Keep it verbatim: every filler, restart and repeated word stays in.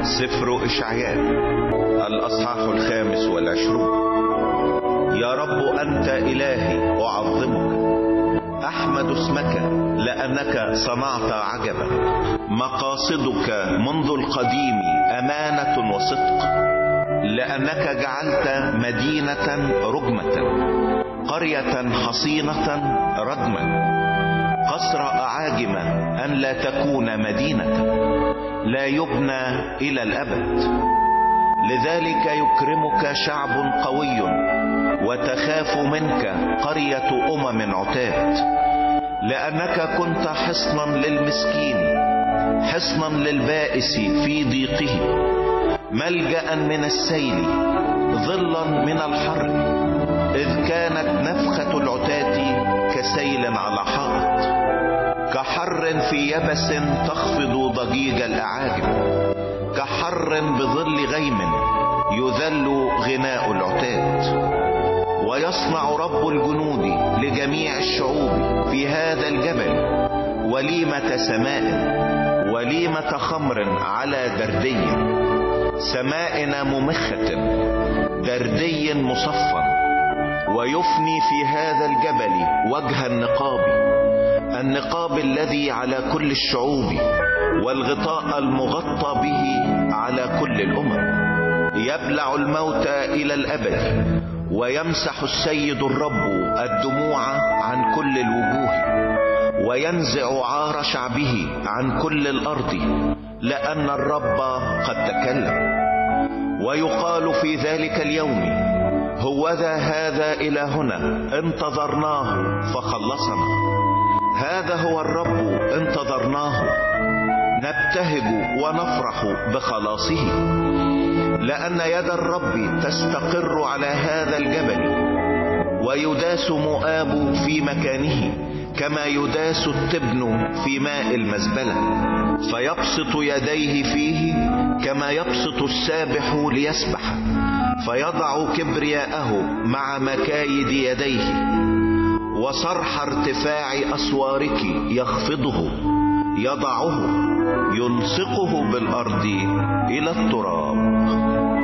سفر إشعياء الأصحاح الخامس والعشرون. يا رب أنت إلهي أعظمك، أحمد اسمك لأنك صنعت عجبا. مقاصدك منذ القديم أمانة وصدق، لأنك جعلت مدينة رجمة، قرية حصينة ردما، قصر أعاجم أن لا تكون مدينة، لا يبنى إلى الأبد. لذلك يكرمك شعب قوي، وتخاف منك قرية أمم عتاد، لأنك كنت حصنا للمسكين، حصنا للبائس في ضيقه، ملجأ من السيل، ظلا من الحر، إذ كانت نفخة العتاة كسيل على حائط، كحر في يبس تخفض ضجيج الأعاجم، كحر بظل غيم يذل غناء العتاد. ويصنع رب الجنود لجميع الشعوب في هذا الجبل وليمة سماء، وليمة خمر على دردي، سماء ممخة، دردي مصفى. ويفني في هذا الجبل وجه النقاب، النقاب الذي على كل الشعوب، والغطاء المغطى به على كل الأمم. يبلع الموت إلى الأبد، ويمسح السيد الرب الدموع عن كل الوجوه، وينزع عار شعبه عن كل الأرض، لأن الرب قد تكلم. ويقال في ذلك اليوم: هوذا هذا إلهنا انتظرناه فخلصنا، هذا هو الرب انتظرناه، نبتهج ونفرح بخلاصه. لأن يد الرب تستقر على هذا الجبل، ويداس مؤاب في مكانه كما يداس التبن في ماء المزبلة، فيبسط يديه فيه كما يبسط السابح ليسبح، فيضع كبرياءه مع مكايد يديه، وصرح ارتفاع أسوارك يخفضه، يضعه، يلصقه بالأرض إلى التراب.